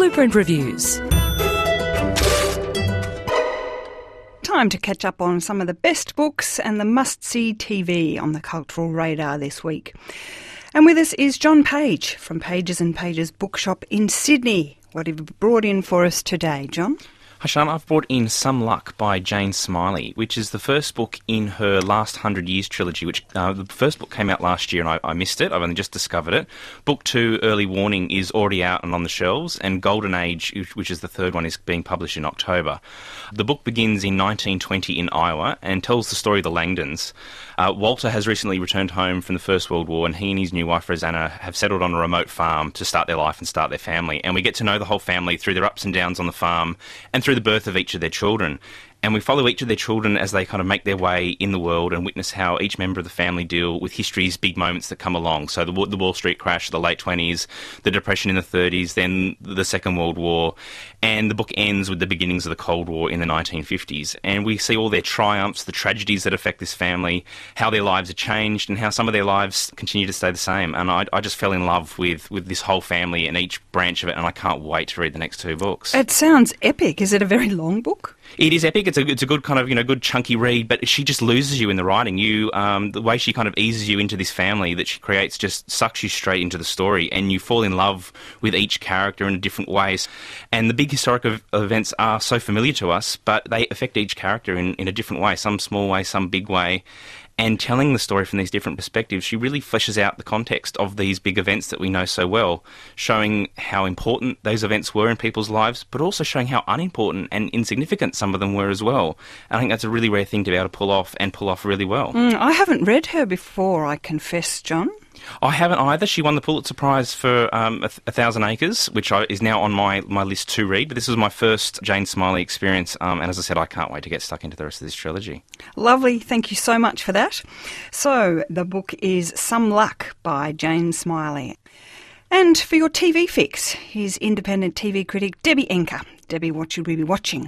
Blueprint Reviews. Time to catch up on some of the best books and the must-see TV on the cultural radar this week. And with us is John Page from Pages and Pages Bookshop in Sydney. What have you brought in for us today, John? Hi Sean, I've brought in Some Luck by Jane Smiley, which is the first book in her Last 100 Years trilogy, which the first book came out last year and I missed it. I've only just discovered it. Book 2, Early Warning, is already out and on the shelves, and Golden Age, which is the third one, is being published in October. The book begins in 1920 in Iowa and tells the story of the Langdons. Walter has recently returned home from the First World War, and he and his new wife Rosanna have settled on a remote farm to start their life and start their family. And we get to know the whole family through their ups and downs on the farm and through the birth of each of their children. And we follow each of their children as they kind of make their way in the world and witness how each member of the family deal with history's big moments that come along. So the Wall Street crash, the late 20s, the Depression in the 30s, then the Second World War. And the book ends with the beginnings of the Cold War in the 1950s. And we see all their triumphs, the tragedies that affect this family, how their lives are changed and how some of their lives continue to stay the same. And I just fell in love with this whole family and each branch of it, and I can't wait to read the next 2 books. It sounds epic. Is it a very long book? It is epic. It's a good kind of, good chunky read, but she just loses you in the writing. The way she kind of eases you into this family that she creates just sucks you straight into the story, and you fall in love with each character in different ways. And the big historic events are so familiar to us, but they affect each character in a different way, some small way, some big way. And telling the story from these different perspectives, she really fleshes out the context of these big events that we know so well, showing how important those events were in people's lives, but also showing how unimportant and insignificant some of them were as well. And I think that's a really rare thing to be able to pull off really well. I haven't read her before, I confess, John. I haven't either. She won the Pulitzer Prize for 1,000 Acres, which is now on my list to read. But this was my first Jane Smiley experience, and as I said, I can't wait to get stuck into the rest of this trilogy. Lovely. Thank you so much for that. So the book is Some Luck by Jane Smiley. And for your TV fix, here's independent TV critic Debbie Enker. Debbie, what should we be watching?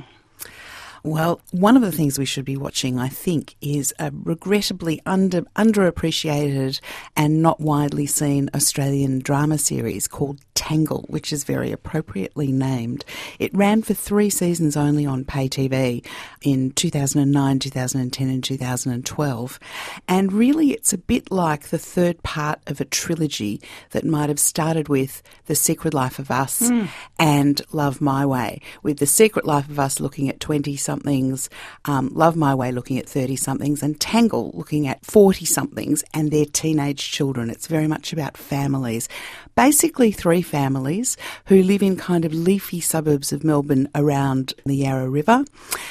Well, one of the things we should be watching, I think, is a regrettably underappreciated and not widely seen Australian drama series called Tangle, which is very appropriately named. It ran for 3 seasons only on pay TV in 2009, 2010 and 2012. And really it's a bit like the third part of a trilogy that might have started with The Secret Life of Us and Love My Way, with The Secret Life of Us looking at 20-somethings, Love My Way looking at 30-somethings, and Tangle looking at 40-somethings and their teenage children. It's very much about families. Basically 3 families who live in kind of leafy suburbs of Melbourne around the Yarra River,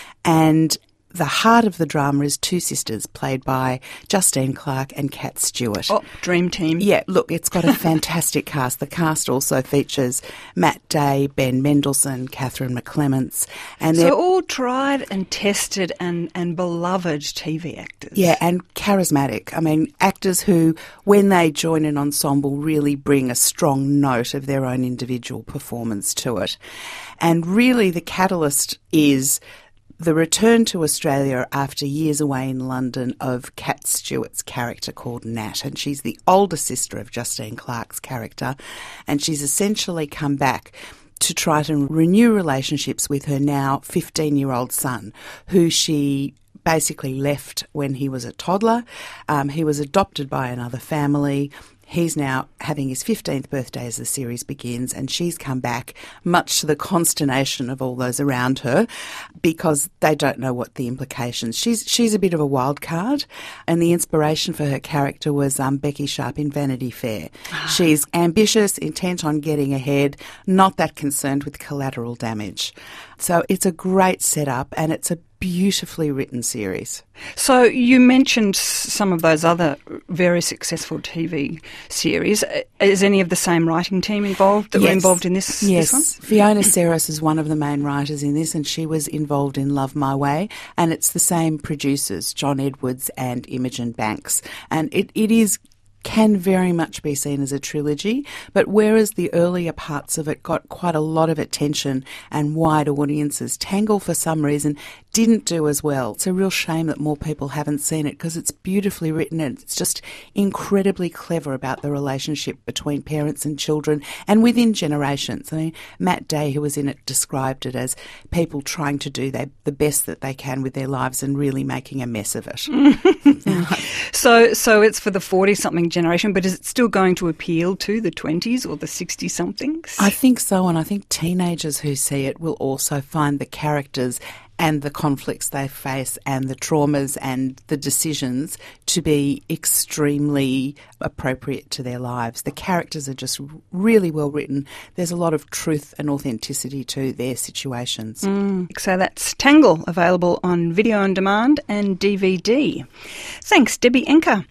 and the heart of the drama is 2 sisters played by Justine Clarke and Kat Stewart. Oh, dream team. Yeah, look, it's got a fantastic cast. The cast also features Matt Day, Ben Mendelsohn, Catherine McClements. And so all tried and tested and beloved TV actors. Yeah, and charismatic. I mean, actors who, when they join an ensemble, really bring a strong note of their own individual performance to it. And really the catalyst is the return to Australia after years away in London of Kat Stewart's character called Nat, and she's the older sister of Justine Clarke's character, and she's essentially come back to try to renew relationships with her now 15-year-old son, who she basically left when he was a toddler. He was adopted by another family. He's now having his 15th birthday as the series begins, and she's come back, much to the consternation of all those around her, because they don't know what the implications. She's a bit of a wild card, and the inspiration for her character was Becky Sharp in Vanity Fair. She's ambitious, intent on getting ahead, not that concerned with collateral damage. So it's a great setup, and it's a beautifully written series. So you mentioned some of those other very successful TV series. Is any of the same writing team involved that were involved in this? Yes, this one? Fiona Serras is one of the main writers in this, and she was involved in Love My Way, and it's the same producers, John Edwards and Imogen Banks, and it can very much be seen as a trilogy, but whereas the earlier parts of it got quite a lot of attention and wide audiences, Tangle, for some reason, didn't do as well. It's a real shame that more people haven't seen it because it's beautifully written and it's just incredibly clever about the relationship between parents and children and within generations. I mean, Matt Day, who was in it, described it as people trying to do the best that they can with their lives and really making a mess of it. So it's for the 40-something generation, but is it still going to appeal to the 20s or the 60-somethings? I think so, and I think teenagers who see it will also find the characters and the conflicts they face and the traumas and the decisions to be extremely appropriate to their lives. The characters are just really well written. There's a lot of truth and authenticity to their situations. So that's Tangle, available on video on demand and DVD. Thanks, Debbie Enker.